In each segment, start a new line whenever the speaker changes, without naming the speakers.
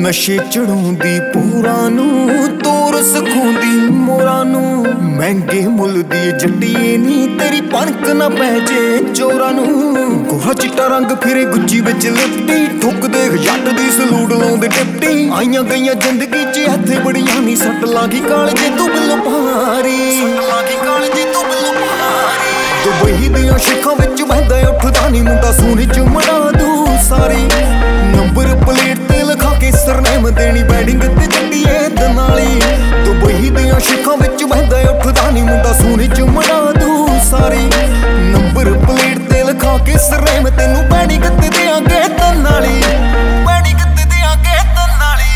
नशे चढ़ाउंदी पूरां नूं तोर सिखाउंदी मोरां नूं महंगे मुल दी जट्टीए नी तेरी पणक ना पै जे चोरां नूं गोरा चिट्टा रंग फिरे गुच्ची विच लिपटी ठुक देख जट दी सलूट लाउंदे टिपटी आईयां गईयां जिंदगी च इत्थे बड़ियां नी सट लागी कालजे तू बिल्लो भारी लागी कालजे तू बिल्लो भारी दुबई दियां शिखां विच बहदा उठदा नी मुंडा सोने च मड़ा दू सारी नंबर प्लेट ते लिखा के सरनेम देनी बैडिंग ते जट्टीए दनाली दुबई दियां शिखां विच बहदा उठदा नी मुंडा सोने च मड़ा दू सारी नंबर प्लेट ते लिखा के सरनेम तेनू बैडिंग ते देंगे दनाली बैडिंग ते देंगे दनाली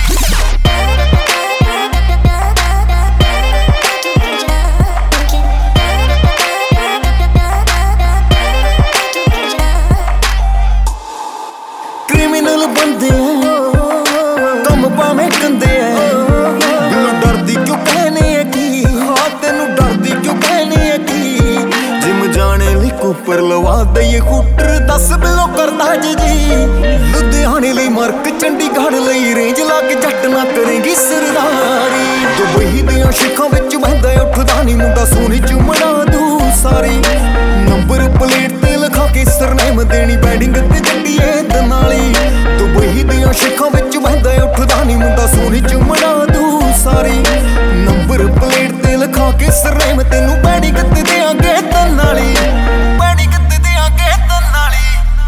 क्रिमिनल बंदे कम पावे कंदे बिल्लो डरदी क्यों कहने है की हाँ तेनू डरदी क्यों कहने है की जिम जाने ली कुपर लवा दईए कूटर दस बिल्लो करदा जी लुधियाने लई मरक चंडीगढ़ लई रेंज ला के जट ना करेंगी सरदारी दुबई दियां शिखां विच बहदा उठदा नी मुंडा सोने च मड़ा दू सारी नंबर प्लेट ते लिखा के सरनेम देनी बैडिंग ते जट्टीए दनाली दुबई दियां शिखां विच बहदा उठदा नी मुंडा सोने च मड़ा दू सारी नंबर प्लेट ते लिखा के सरनेम तेनू बैडिंग ते देंगे दनाली बैडिंग ते देंगे दनाली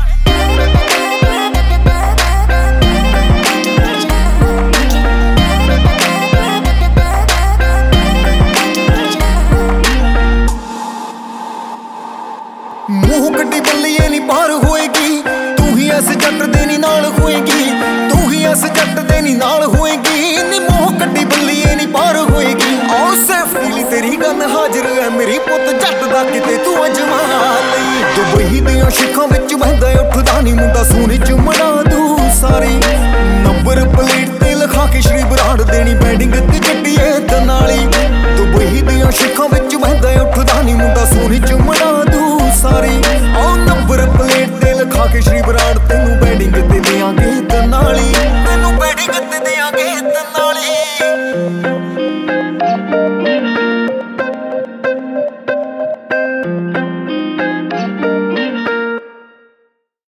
मूह कड्डी बल्लीए नी पार होएगी तू ही इस जट दे नी नाल होएगी तू ही इस जट दे नी नाल होएगी नी मूह कड्डी बल्लीए नी पार होएगी आओ सेफ्टी लई तेरी गन हाजिर है मेरी पुत जट दा किते तू अजमा लई दुबई दियां शिखां विच बहदा उठदा नी मुंडा सोने च मड़ा दू सारी नंबर प्लेट ते लिखा के श्री बराड़ देनी बैडिंग ते जट्टीए दनाली दुबई दियां शिखां विच बहदा उठदा नी मुंडा सोने च मड़ा दू सारी